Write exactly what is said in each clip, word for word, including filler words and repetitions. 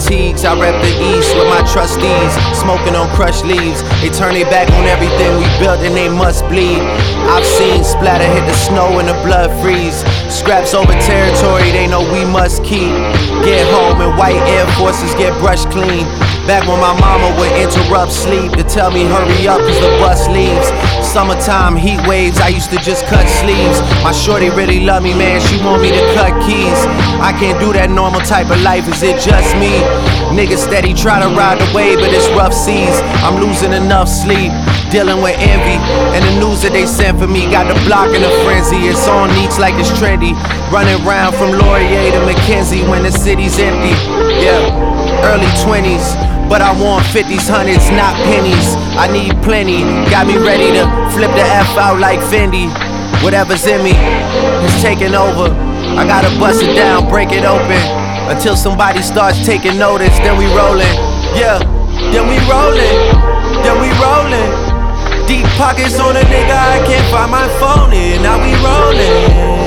fatigues. I rep the east with my trustees, smoking on crushed leaves. They turn their back on everything we built and they must bleed. I've seen splatter hit the snow and the blood freeze. Scraps over territory they know we must keep. Get home and white Air Forces get brushed clean. Back when my mama would interrupt sleep to tell me hurry up cause the bus leaves. Summertime heat waves, I used to just cut sleeves. My shorty really love me, man, she want me to cut keys. I can't do that normal type of life, is it just me? Niggas steady try to ride the wave, but it's rough seas. I'm losing enough sleep, dealing with envy. And the news that they sent for me got the block in a frenzy. It's on neats like it's trendy, running round from Laurier to McKenzie when the city's empty. Yeah, early twenties, but I want fifties, hundreds, not pennies. I need plenty, got me ready to flip the F out like Fendi. Whatever's in me is taking over. I gotta bust it down, break it open, until somebody starts taking notice. Then we rollin', yeah, then we rollin', then we rollin'. Deep pockets on a nigga, I can't find my phone in. Now we rollin',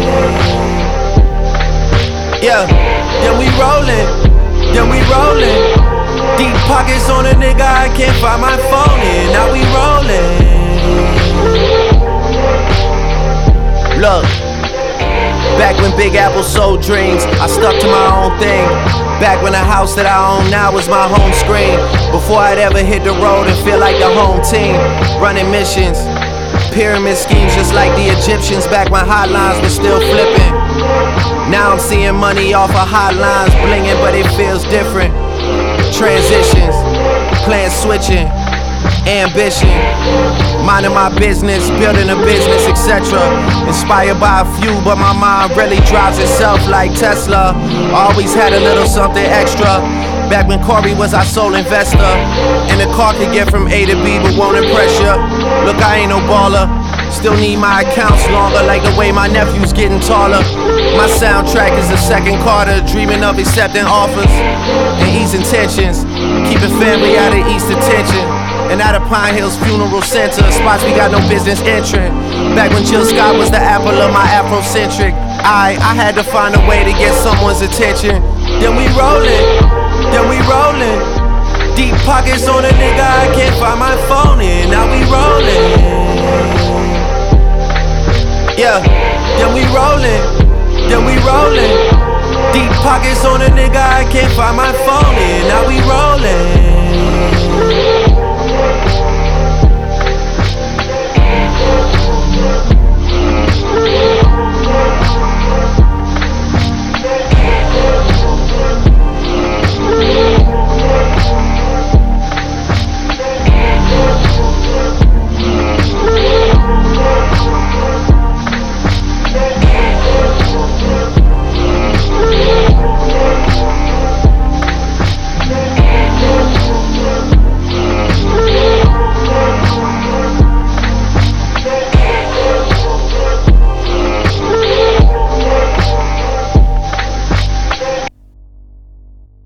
yeah, then we rollin', then we rollin'. Deep pockets on a nigga, I can't find my phone in. Now we rollin'. Look, back when Big Apple sold dreams, I stuck to my own thing. Back when the house that I own now was my home screen. Before I'd ever hit the road and feel like the home team. Running missions, pyramid schemes just like the Egyptians. Back when hotlines were still flipping. Now I'm seeing money off of hotlines blinging, but it feels different. Transitions, plan switching, ambition, minding my business, building a business, et cetera. Inspired by a few, but my mind really drives itself like Tesla. Always had a little something extra. Back when Corey was our sole investor, and the car could get from A to B but won't impress ya. Look, I ain't no baller, still need my accounts longer, like the way my nephew's getting taller. My soundtrack is the second Carter, dreaming of accepting offers and easing tensions, keeping family out of East attention. And out of Pine Hills Funeral Center, spots we got no business entering. Back when Jill Scott was the apple of my Afrocentric eye, I had to find a way to get someone's attention. Then we rollin', then we rollin'. Deep pockets on a nigga, I can't find my phone in. Now we rollin', yeah, then we rollin', then we rollin'. Deep pockets on a nigga, I can't find my phone in. Now we rollin'.